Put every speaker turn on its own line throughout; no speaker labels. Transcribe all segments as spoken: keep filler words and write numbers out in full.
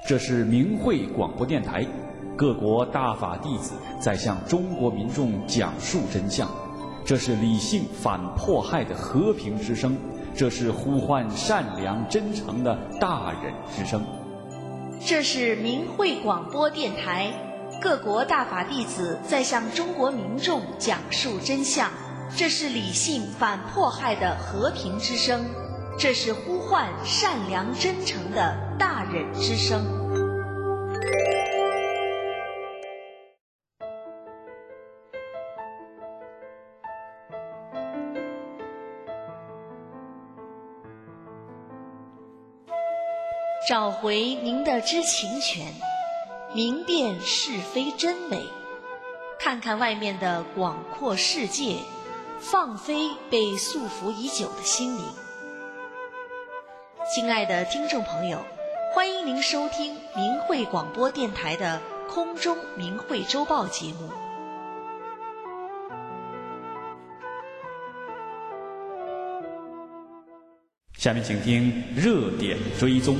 这是明慧广播电台，各国大法弟子在向中国民众讲述真相。这是理性反迫害的和平之声，这是呼唤善良真诚的大忍之声。
这是明慧广播电台，各国大法弟子在向中国民众讲述真相。这是理性反迫害的和平之声，这是呼唤善良真诚的大忍之声。找回您的知情权，明辨是非真伪，看看外面的广阔世界，放飞被束缚已久的心灵。亲爱的听众朋友，欢迎您收听明慧广播电台的空中明慧周报节目。
下面请听热点追踪。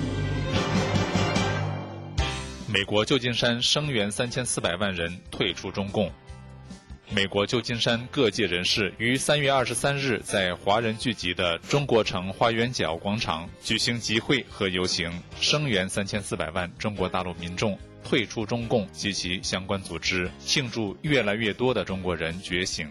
美国旧金山声援三千四百万人退出中共。美国旧金山各界人士于三月二十三日在华人聚集的中国城花园角广场举行集会和游行，声援三千四百万中国大陆民众退出中共及其相关组织，庆祝越来越多的中国人觉醒。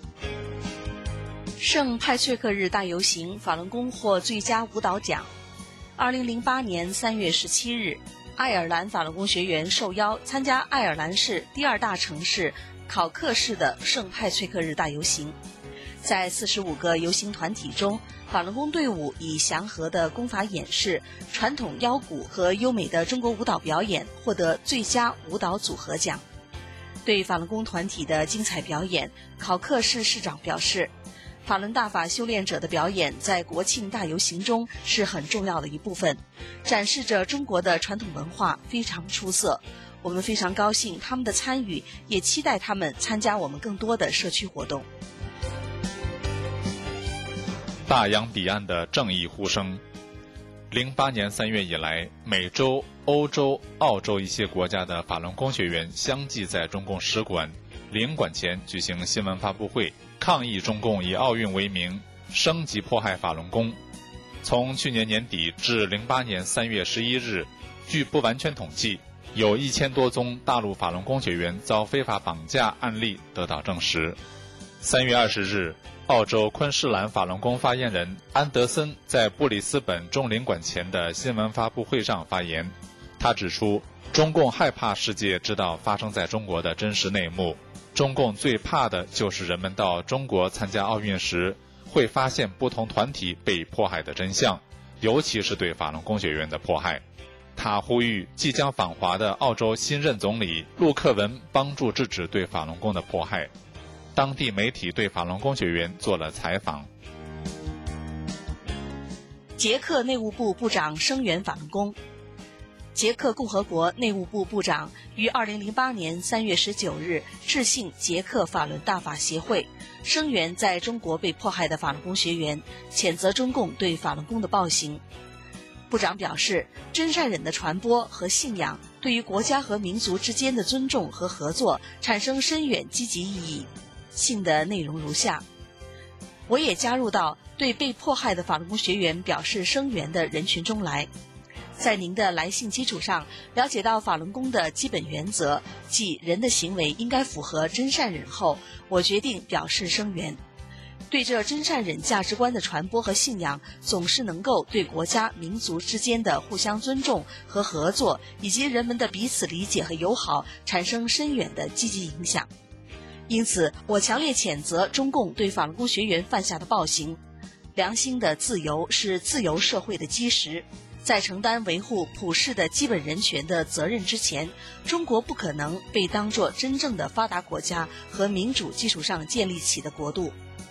圣派翠克日大游行，法轮功获最佳舞蹈奖。二零零八年三月十七日，爱尔兰法轮功学员受邀参加爱尔兰市第二大城市考克市的圣派翠克日大游行。在四十五个游行团体中，法轮功队伍以祥和的功法演示、传统腰鼓和优美的中国舞蹈表演获得最佳舞蹈组合奖。对法轮功团体的精彩表演，考克市市长表示，法轮大法修炼者的表演在国庆大游行中是很重要的一部分，展示着中国的传统文化，非常出色。我们非常高兴他们的参与，也期待他们参加我们更多的社区活动。
大洋彼岸的正义呼声。零八年三月以来，美洲、欧洲、澳洲一些国家的法轮功学员相继在中共使馆、领馆前举行新闻发布会，抗议中共以奥运为名升级迫害法轮功。从去年年底至零八年三月十一日，据不完全统计，有一千多宗大陆法轮功学员遭非法绑架案例得到证实。三月二十日，澳洲昆士兰法轮功发言人安德森在布里斯本中领馆前的新闻发布会上发言，他指出，中共害怕世界知道发生在中国的真实内幕，中共最怕的就是人们到中国参加奥运时会发现不同团体被迫害的真相，尤其是对法轮功学员的迫害。他呼吁即将访华的澳洲新任总理陆克文帮助制止对法轮功的迫害。当地媒体对法轮功学员做了采访。
捷克内务部部长声援法轮功。捷克共和国内务部部长于二零零八年三月十九日致信捷克法轮大法协会，声援在中国被迫害的法轮功学员，谴责中共对法轮功的暴行。部长表示，真善忍的传播和信仰对于国家和民族之间的尊重和合作产生深远积极意义。信的内容如下：我也加入到对被迫害的法轮功学员表示声援的人群中来。在您的来信基础上，了解到法轮功的基本原则，即人的行为应该符合真善忍后，我决定表示声援。对这真善忍价值观的传播和信仰，总是能够对国家民族之间的互相尊重和合作，以及人们的彼此理解和友好产生深远的积极影响。因此，我强烈谴责中共对法轮功学员犯下的暴行。良心的自由是自由社会的基石，在承担维护普世的基本人权的责任之前，中国不可能被当作真正的发达国家和民主基础上建立起的国度。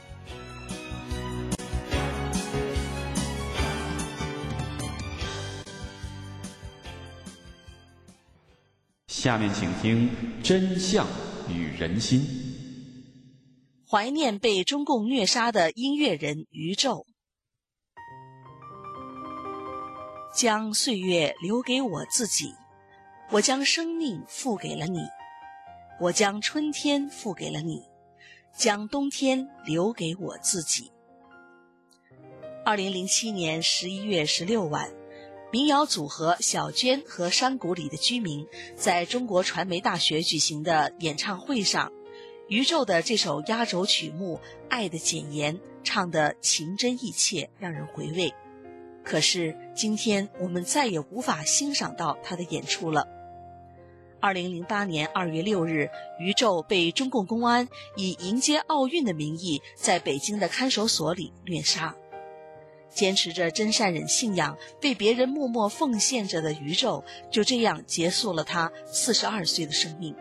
下面请听真相与人心。
怀念被中共虐杀的音乐人余宙。将岁月留给我自己， 我将生命付给了你，我将春天付给了你，将冬天留给我自己。二零零七年十一月十六晚，民谣组合小娟和山谷里的居民在中国传媒大学举行的演唱会上，宇宙的这首压轴曲目《爱的简言》唱得情真意切，让人回味。可是今天我们再也无法欣赏到他的演出了。二零零八年二月六日，宇宙被中共公安以迎接奥运的名义在北京的看守所里虐杀。坚持着真善忍信仰，被别人默默奉献着的宇宙，就这样结束了他四十二岁的生命。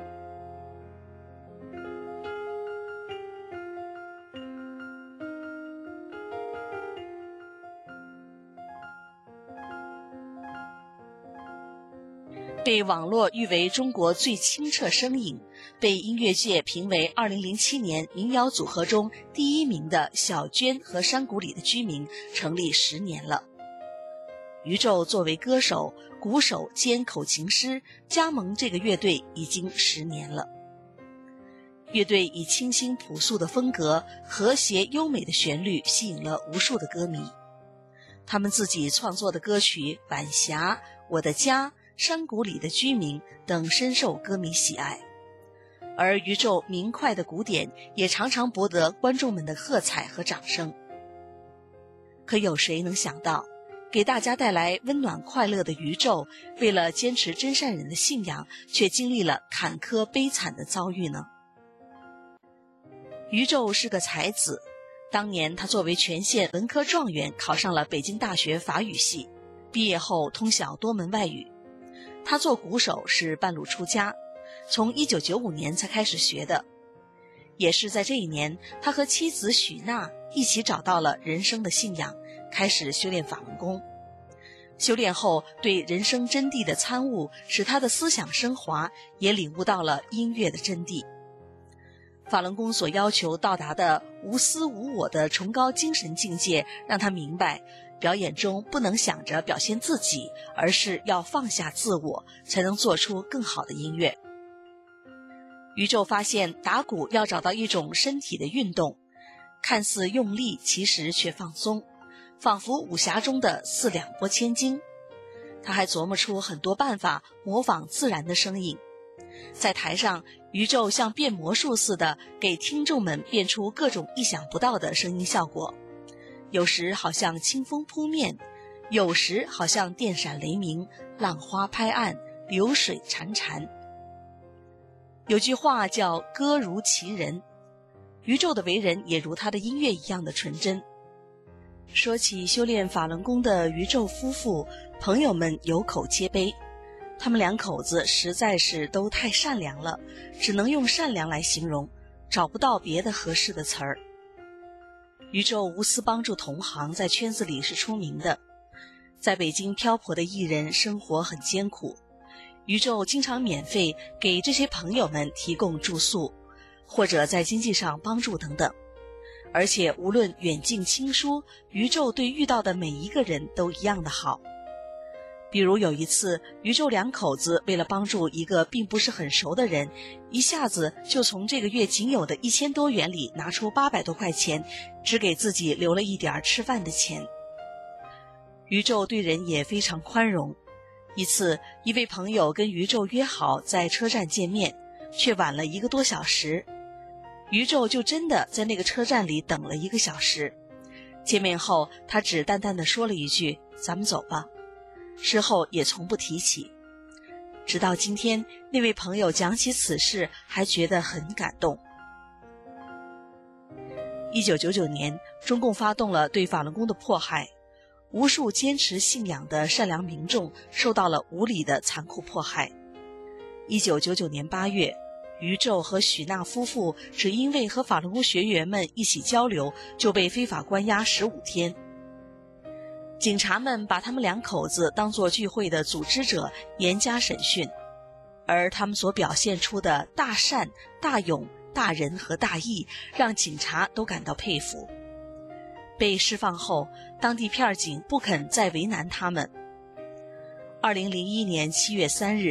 被网络誉为中国最清澈声音，被音乐界评为二零零七年民谣组合中第一名的小娟和山谷里的居民成立十年了。宇宙作为歌手、鼓手兼口琴师加盟这个乐队已经十年了。乐队以清新朴素的风格、和谐优美的旋律吸引了无数的歌迷。他们自己创作的歌曲《晚霞》、《我的家》、山谷里的居民等深受歌迷喜爱，而宇宙明快的鼓点也常常博得观众们的喝彩和掌声。可有谁能想到，给大家带来温暖快乐的宇宙，为了坚持真善忍的信仰，却经历了坎坷悲惨的遭遇呢？宇宙是个才子，当年他作为全县文科状元考上了北京大学法语系，毕业后通晓多门外语。他做鼓手是半路出家，从一九九五年才开始学的。也是在这一年，他和妻子许娜一起找到了人生的信仰，开始修炼法轮功。修炼后对人生真谛的参悟，使他的思想升华，也领悟到了音乐的真谛。法轮功所要求到达的无私无我的崇高精神境界，让他明白表演中不能想着表现自己，而是要放下自我，才能做出更好的音乐。宇宙发现打鼓要找到一种身体的运动，看似用力，其实却放松，仿佛武侠中的四两拨千斤。他还琢磨出很多办法模仿自然的声音。在台上，宇宙像变魔术似的给听众们变出各种意想不到的声音效果，有时好像清风扑面，有时好像电闪雷鸣，浪花拍岸，流水潺潺。有句话叫歌如其人，宇宙的为人也如他的音乐一样的纯真。说起修炼法轮功的宇宙夫妇，朋友们有口皆碑。他们两口子实在是都太善良了，只能用善良来形容，找不到别的合适的词儿。宇宙无私帮助同行，在圈子里是出名的。在北京漂泊的艺人生活很艰苦，宇宙经常免费给这些朋友们提供住宿，或者在经济上帮助等等。而且无论远近亲疏，宇宙对遇到的每一个人都一样的好。比如有一次，宇宙两口子为了帮助一个并不是很熟的人，一下子就从这个月仅有的一千多元里拿出八百多块钱，只给自己留了一点吃饭的钱。宇宙对人也非常宽容。一次，一位朋友跟宇宙约好在车站见面，却晚了一个多小时。宇宙就真的在那个车站里等了一个小时。见面后，他只淡淡地说了一句：“咱们走吧。”事后也从不提起。直到今天，那位朋友讲起此事，还觉得很感动。一九九九年，中共发动了对法轮功的迫害，无数坚持信仰的善良民众受到了无理的残酷迫害。一九九九年八月，宇宙和许娜夫妇只因为和法轮功学员们一起交流，就被非法关押十五天。警察们把他们两口子当作聚会的组织者严加审讯，而他们所表现出的大善、大勇、大仁和大义，让警察都感到佩服。被释放后，当地片警不肯再为难他们。二零零一年七月三日，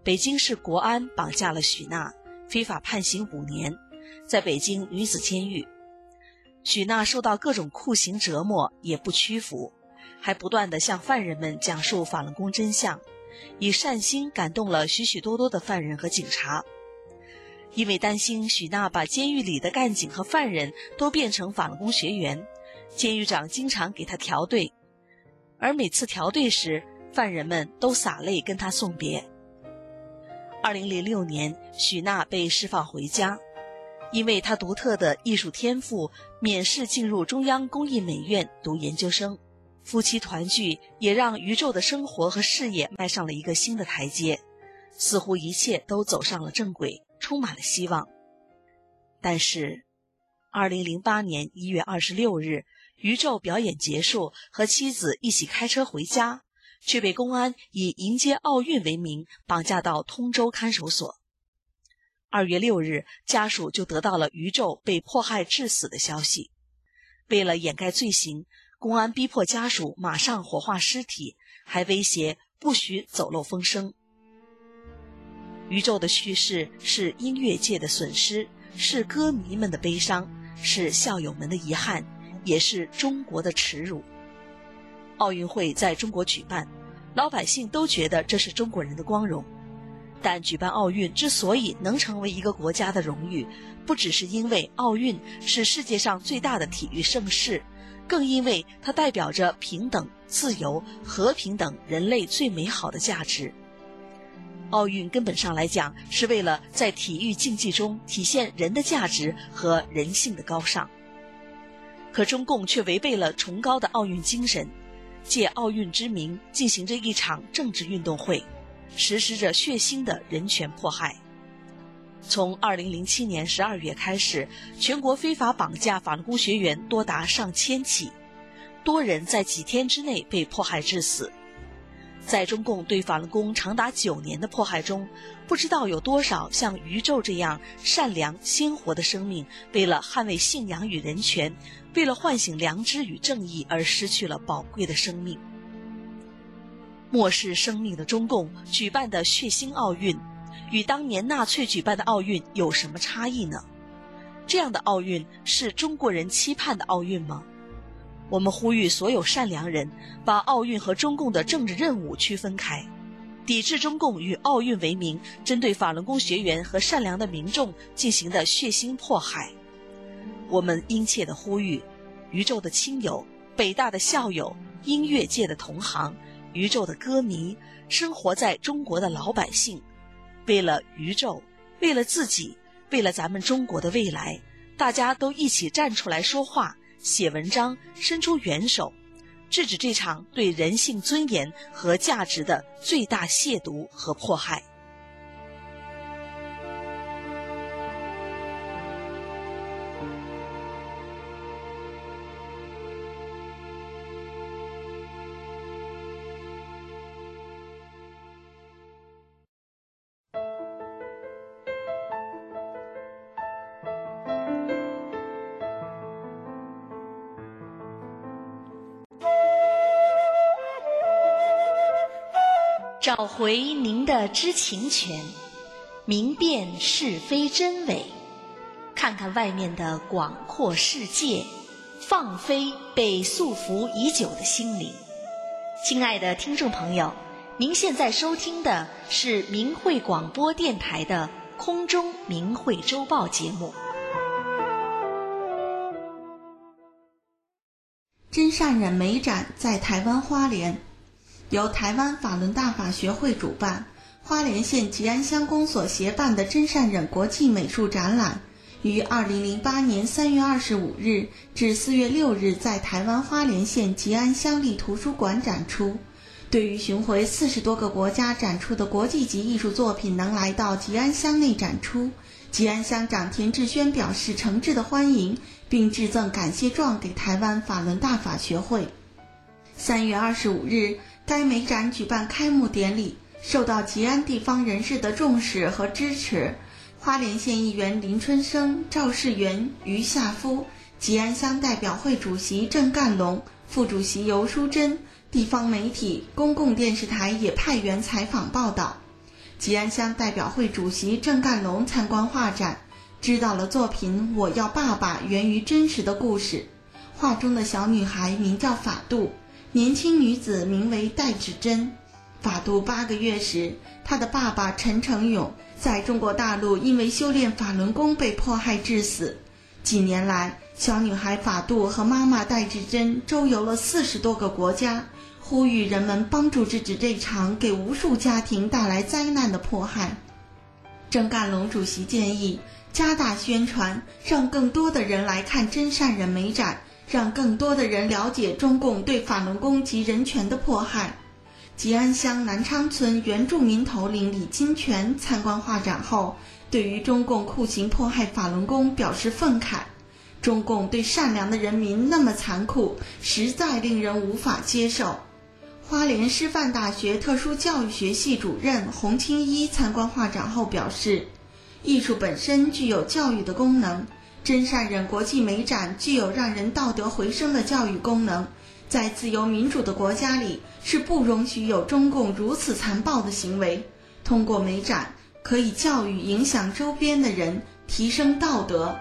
北京市国安绑架了许娜，非法判刑五年，在北京女子监狱。许娜受到各种酷刑折磨，也不屈服，还不断地向犯人们讲述法轮功真相，以善心感动了许许多多的犯人和警察。因为担心许娜把监狱里的干警和犯人都变成法轮功学员，监狱长经常给他调队，而每次调队时，犯人们都洒泪跟他送别。二零零六年，许娜被释放回家，因为她独特的艺术天赋，免试进入中央工艺美院读研究生。夫妻团聚也让宇宙的生活和事业迈上了一个新的台阶，似乎一切都走上了正轨，充满了希望。但是二零零八年一月二十六日，宇宙表演结束，和妻子一起开车回家，却被公安以迎接奥运为名绑架到通州看守所。二月六日，家属就得到了宇宙被迫害致死的消息。为了掩盖罪行，公安逼迫家属马上火化尸体，还威胁不许走漏风声。宇宙的叙事是音乐界的损失，是歌迷们的悲伤，是校友们的遗憾，也是中国的耻辱。奥运会在中国举办，老百姓都觉得这是中国人的光荣。但举办奥运之所以能成为一个国家的荣誉，不只是因为奥运是世界上最大的体育盛事，更因为它代表着平等、自由、和平等人类最美好的价值。奥运根本上来讲，是为了在体育竞技中体现人的价值和人性的高尚。可中共却违背了崇高的奥运精神，借奥运之名进行着一场政治运动会，实施着血腥的人权迫害。从二零零七年十二月开始，全国非法绑架法轮功学员多达上千起，多人在几天之内被迫害致死。在中共对法轮功长达九年的迫害中，不知道有多少像宇宙这样善良鲜活的生命，为了捍卫信仰与人权，为了唤醒良知与正义而失去了宝贵的生命。漠视生命的中共举办的血腥奥运，与当年纳粹举办的奥运有什么差异呢？这样的奥运是中国人期盼的奥运吗？我们呼吁所有善良人把奥运和中共的政治任务区分开，抵制中共以奥运为名针对法轮功学员和善良的民众进行的血腥迫害。我们殷切地呼吁宇宙的亲友、北大的校友、音乐界的同行、宇宙的歌迷、生活在中国的老百姓，为了宇宙，为了自己，为了咱们中国的未来，大家都一起站出来说话，写文章，伸出援手，制止这场对人性尊严和价值的最大亵渎和迫害。找回您的知情权，明辨是非真伪，看看外面的广阔世界，放飞被束缚已久的心灵。亲爱的听众朋友，您现在收听的是明慧广播电台的空中明慧周报节目。
真善忍美展在台湾花莲，由台湾法轮大法学会主办，花莲县吉安乡公所协办的真善忍国际美术展览，于二零零八年三月二十五日至四月六日在台湾花莲县吉安乡立图书馆展出。对于巡回四十多个国家展出的国际级艺术作品能来到吉安乡内展出，吉安乡长田志轩表示诚挚的欢迎，并致赠感谢状给台湾法轮大法学会。三月二十五日，该美展举办开幕典礼，受到吉安地方人士的重视和支持。花莲县议员林春生、赵世元、于夏夫，吉安乡代表会主席郑干龙、副主席尤淑珍，地方媒体、公共电视台也派员采访报道。 吉安乡代表会主席郑干龙参观画展，知道了作品《我要爸爸》源于真实的故事。画中的小女孩名叫法度，年轻女子名为戴芷珍。法度八个月时，她的爸爸陈成勇在中国大陆因为修炼法轮功被迫害致死。几年来，小女孩法度和妈妈戴芷珍周游了四十多个国家，呼吁人们帮助制止这场给无数家庭带来灾难的迫害。郑干龙主席建议加大宣传，让更多的人来看真善忍美展，让更多的人了解中共对法轮功及人权的迫害。吉安乡南昌村原住民头领李金泉参观画展后，对于中共酷刑迫害法轮功表示愤慨。中共对善良的人民那么残酷，实在令人无法接受。花莲师范大学特殊教育学系主任洪清一参观画展后表示，艺术本身具有教育的功能，真善忍国际美展具有让人道德回升的教育功能，在自由民主的国家里是不容许有中共如此残暴的行为。通过美展，可以教育影响周边的人，提升道德。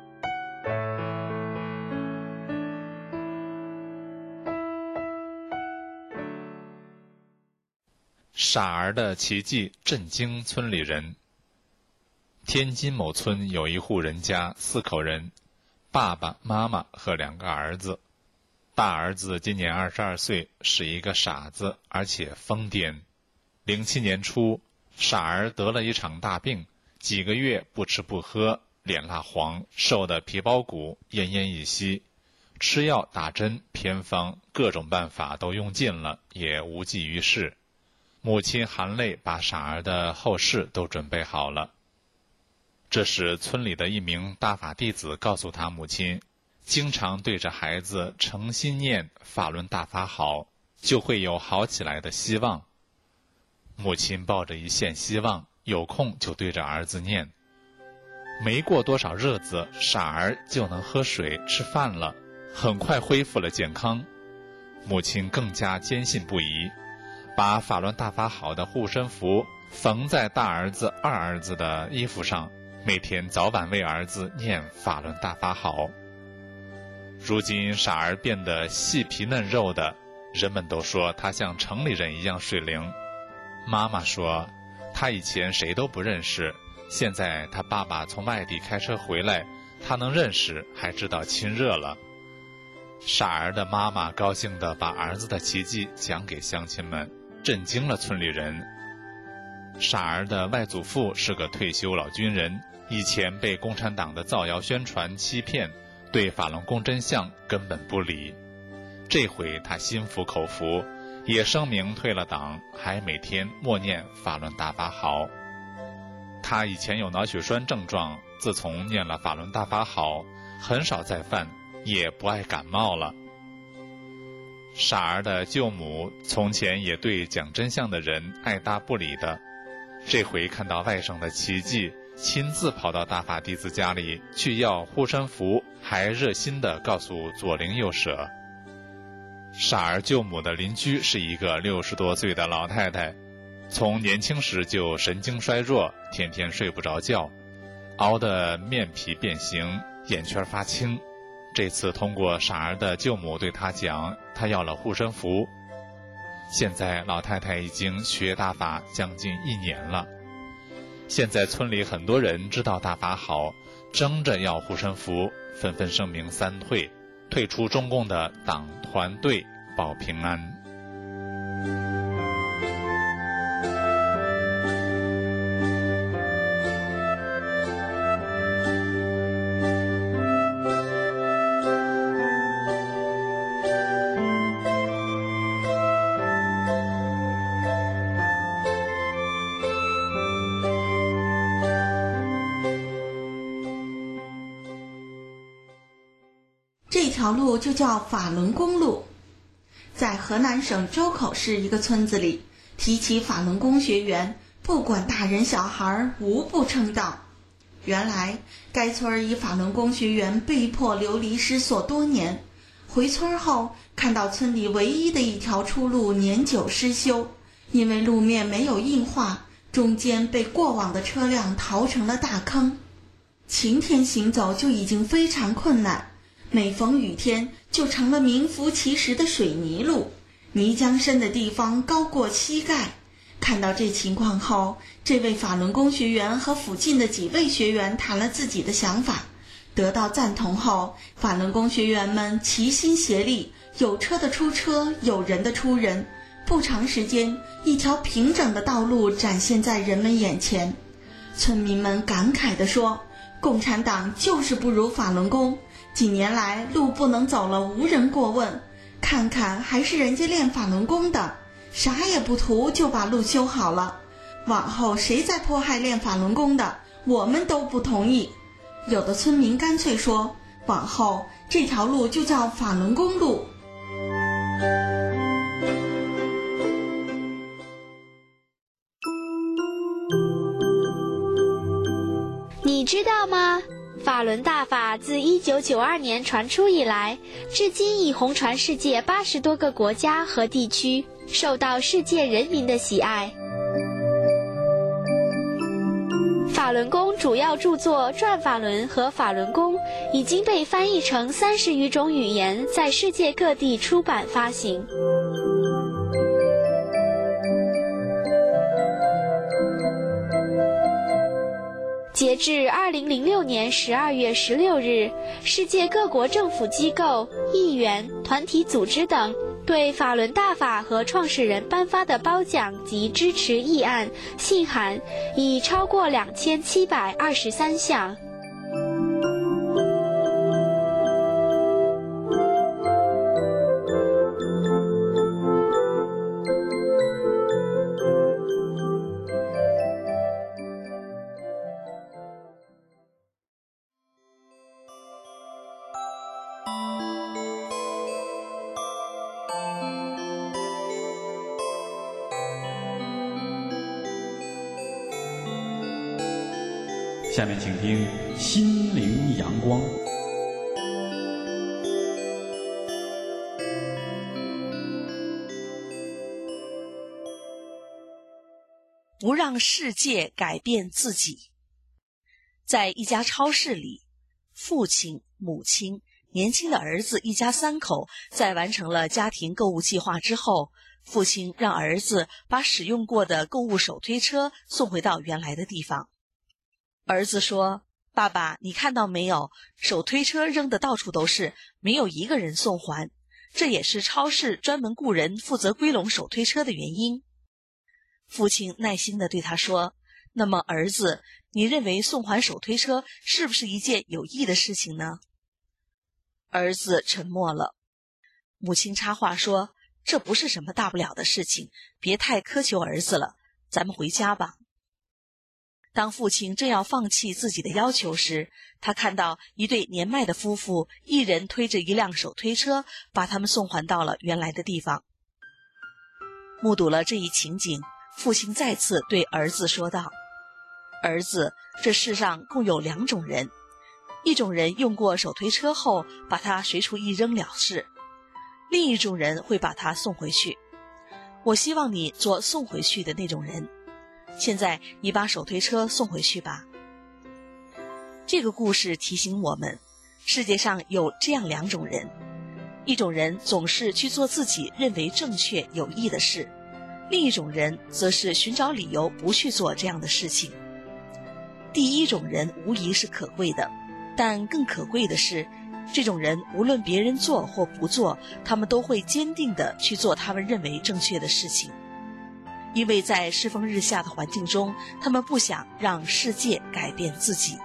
傻儿的奇迹震惊村里人。天津某村有一户人家，四口人，爸爸妈妈和两个儿子。大儿子今年二十二岁，是一个傻子，而且疯癫。零七年初，傻儿得了一场大病，几个月不吃不喝，脸蜡黄，瘦得皮包骨，奄奄一息。吃药打针偏方各种办法都用尽了，也无济于事。母亲含泪把傻儿的后事都准备好了。这时村里的一名大法弟子告诉他母亲，经常对着孩子诚心念法轮大法好，就会有好起来的希望。母亲抱着一线希望，有空就对着儿子念。没过多少日子，傻儿就能喝水吃饭了，很快恢复了健康。母亲更加坚信不疑，把法轮大法好的护身符缝在大儿子二儿子的衣服上，每天早晚为儿子念法轮大法好。如今傻儿变得细皮嫩肉的，人们都说他像城里人一样水灵。妈妈说，他以前谁都不认识，现在他爸爸从外地开车回来，他能认识，还知道亲热了。傻儿的妈妈高兴地把儿子的奇迹讲给乡亲们，震惊了村里人。傻儿的外祖父是个退休老军人，以前被共产党的造谣宣传欺骗，对法轮功真相根本不理。这回他心服口服，也声明退了党，还每天默念法轮大法好。他以前有脑血栓症状，自从念了法轮大法好，很少再犯，也不爱感冒了。傻儿的舅母从前也对讲真相的人爱答不理的，这回看到外甥的奇迹，亲自跑到大法弟子家里去要护身符，还热心地告诉左邻右舍。傻儿舅母的邻居是一个六十多岁的老太太，从年轻时就神经衰弱，天天睡不着觉，熬得面皮变形，眼圈发青。这次通过傻儿的舅母对他讲，他要了护身符。现在老太太已经学大法将近一年了。现在村里很多人知道大法好，争着要护身符，纷纷声明三退，退出中共的党团队，保平安。
这条路就叫法轮功路。在河南省周口市一个村子里，提起法轮功学员，不管大人小孩，无不称道。原来该村一法轮功学员被迫流离失所多年，回村后看到村里唯一的一条出路年久失修，因为路面没有硬化， 中间被过往的车辆淘成了大坑。晴天行走就已经非常困难，每逢雨天就成了名副其实的水泥路，泥浆深的地方高过膝盖。看到这情况后，这位法轮功学员和附近的几位学员谈了自己的想法，得到赞同后，法轮功学员们齐心协力，有车的出车，有人的出人。不长时间，一条平整的道路展现在人们眼前。村民们感慨地说，共产党就是不如法轮功，几年来路不能走了无人过问，看看还是人家练法轮功的，啥也不图就把路修好了。往后谁再迫害练法轮功的，我们都不同意。有的村民干脆说，往后这条路就叫法轮功路。
你知道吗？法轮大法自一九九二年传出以来，至今已红传世界八十多个国家和地区，受到世界人民的喜爱。法轮功主要著作《转法轮》和《法轮功》已经被翻译成三十余种语言，在世界各地出版发行。截至二零零六年十二月十六日，世界各国政府机构、议员、团体组织等对法轮大法和创始人颁发的褒奖及支持议案、信函已超过两千七百二十三项。
下面请听《心灵阳光》。
不让世界改变自己。在一家超市里，父亲、母亲、年轻的儿子一家三口在完成了家庭购物计划之后，父亲让儿子把使用过的购物手推车送回到原来的地方。儿子说，爸爸，你看到没有，手推车扔得到处都是，没有一个人送还，这也是超市专门雇人负责归拢手推车的原因。父亲耐心地对他说，那么儿子，你认为送还手推车是不是一件有益的事情呢？儿子沉默了。母亲插话说，这不是什么大不了的事情，别太苛求儿子了，咱们回家吧。当父亲正要放弃自己的要求时，他看到一对年迈的夫妇，一人推着一辆手推车，把他们送还到了原来的地方。目睹了这一情景，父亲再次对儿子说道，儿子，这世上共有两种人，一种人用过手推车后把它随处一扔了事，另一种人会把它送回去。我希望你做送回去的那种人。现在你把手推车送回去吧。这个故事提醒我们，世界上有这样两种人，一种人总是去做自己认为正确有益的事，另一种人则是寻找理由不去做这样的事情。第一种人无疑是可贵的，但更可贵的是，这种人无论别人做或不做，他们都会坚定地去做他们认为正确的事情。因为在世风日下的环境中，他们不想让世界改变自己。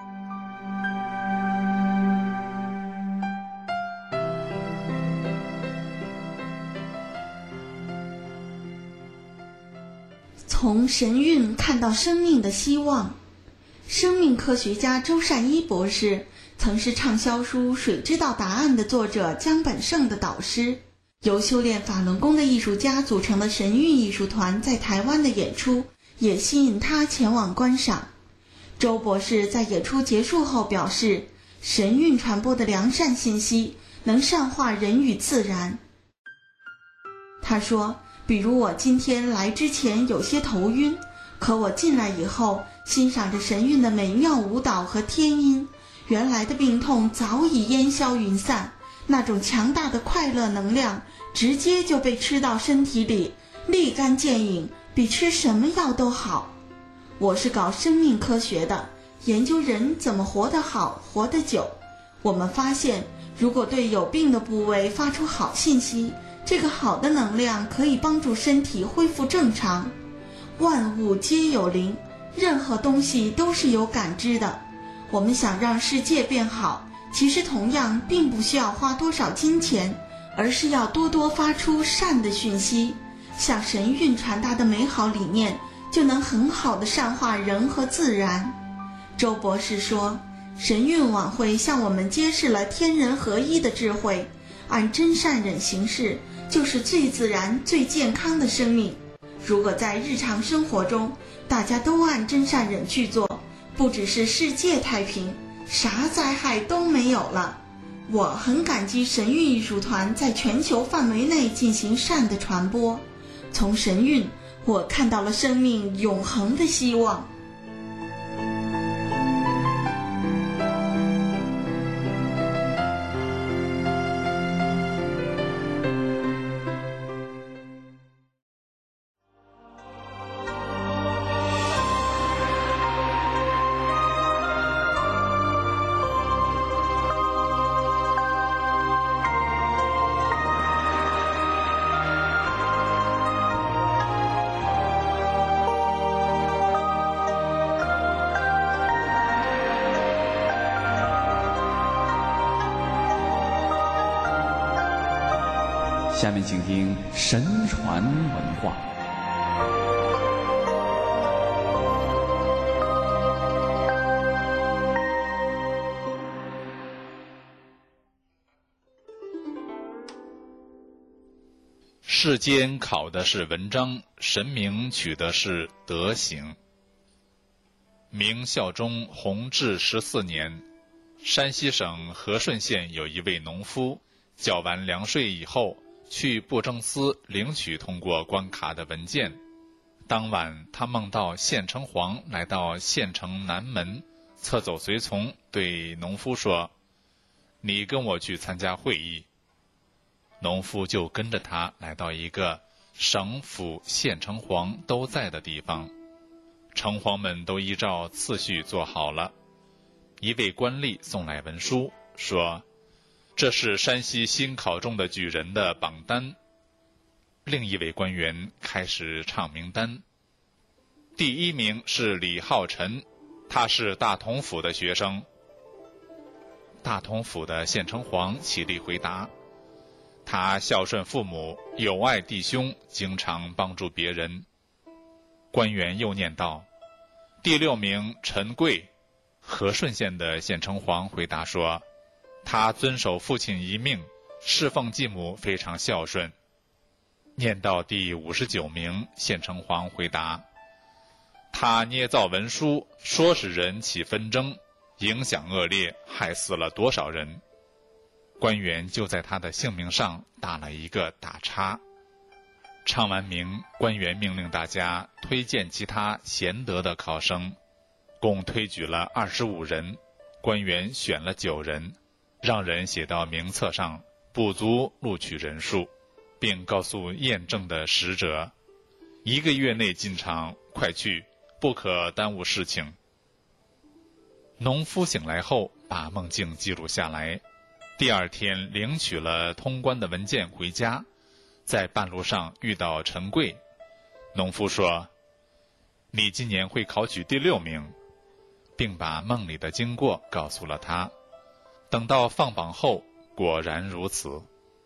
从神韵看到生命的希望。生命科学家周善一博士曾是畅销书《水知道答案》的作者江本胜的导师。由修炼法轮功的艺术家组成的神韵艺术团在台湾的演出也吸引他前往观赏。周博士在演出结束后表示，神韵传播的良善信息能善化人与自然。他说，比如我今天来之前有些头晕， 可我进来以后，欣赏着神韵的美妙舞蹈和天音，原来的病痛早已烟消云散，那种强大的快乐能量直接就被吃到身体里，立竿见影，比吃什么药都好。我是搞生命科学的，研究人怎么活得好，活得久。我们发现，如果对有病的部位发出好信息，这个好的能量可以帮助身体恢复正常。万物皆有灵，任何东西都是有感知的。我们想让世界变好，其实同样并不需要花多少金钱，而是要多多发出善的讯息，像神韵传达的美好理念，就能很好的善化人和自然。周博士说，神韵晚会向我们揭示了天人合一的智慧，按真善忍行事，就是最自然最健康的生命。如果在日常生活中大家都按真善忍去做，不只是世界太平，啥灾害都没有了。我很感激神韵艺术团在全球范围内进行善的传播，从神韵我看到了生命永恒的希望。
下面请听神传文化。
世间考的是文章，神明取的是德行。明孝宗弘治十四年，山西省和顺县有一位农夫，缴完粮税以后，去布政司领取通过关卡的文件。当晚他梦到县城隍来到县城南门，策走随从，对农夫说，你跟我去参加会议。农夫就跟着他来到一个省府县城隍都在的地方，城隍们都依照次序坐好了。一位官吏送来文书，说这是山西新考中的举人的榜单。另一位官员开始唱名单。第一名是李浩辰，他是大同府的学生。大同府的县城隍起立回答，他孝顺父母，友爱弟兄，经常帮助别人。官员又念道，第六名陈贵，和顺县的县城隍回答说，他遵守父亲遗命，侍奉继母，非常孝顺。念到第五十九名，县城隍回答，他捏造文书，说使人起纷争，影响恶劣，害死了多少人。官员就在他的姓名上打了一个大叉。唱完名，官员命令大家推荐其他贤德的考生，共推举了二十五人，官员选了九人，让人写到名册上，补足录取人数，并告诉验证的使者，一个月内进场，快去，不可耽误事情。农夫醒来后，把梦境记录下来，第二天领取了通关的文件回家，在半路上遇到陈贵。农夫说，你今年会考取第六名，并把梦里的经过告诉了他。等到放榜后，果然如此。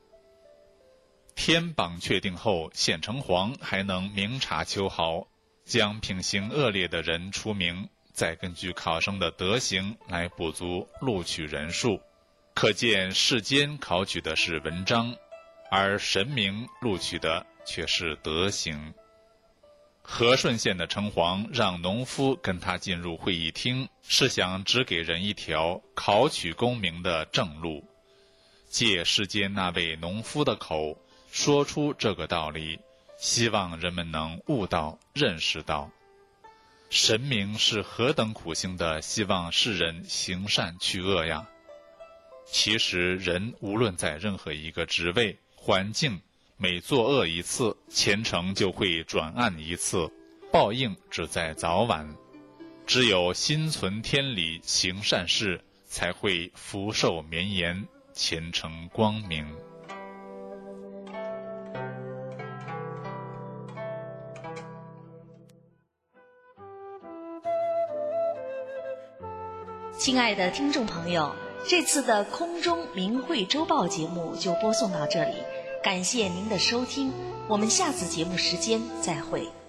天榜确定后，县城隍还能明察秋毫，将品行恶劣的人除名，再根据考生的德行来补足录取人数。可见世间考取的是文章，而神明录取的却是德行。和顺县的城隍让农夫跟他进入会议厅，是想只给人一条考取功名的正路，借世间那位农夫的口说出这个道理，希望人们能悟到认识到。 神明是何等苦心的希望世人行善去恶呀！其实人无论在任何一个职位、环境，每作恶一次，前程就会转暗一次，报应只在早晚。只有心存天理，行善事，才会福寿绵延，前程光明。
亲爱的听众朋友，这次的空中明慧周报节目就播送到这里，感谢您的收听，我们下次节目时间再会。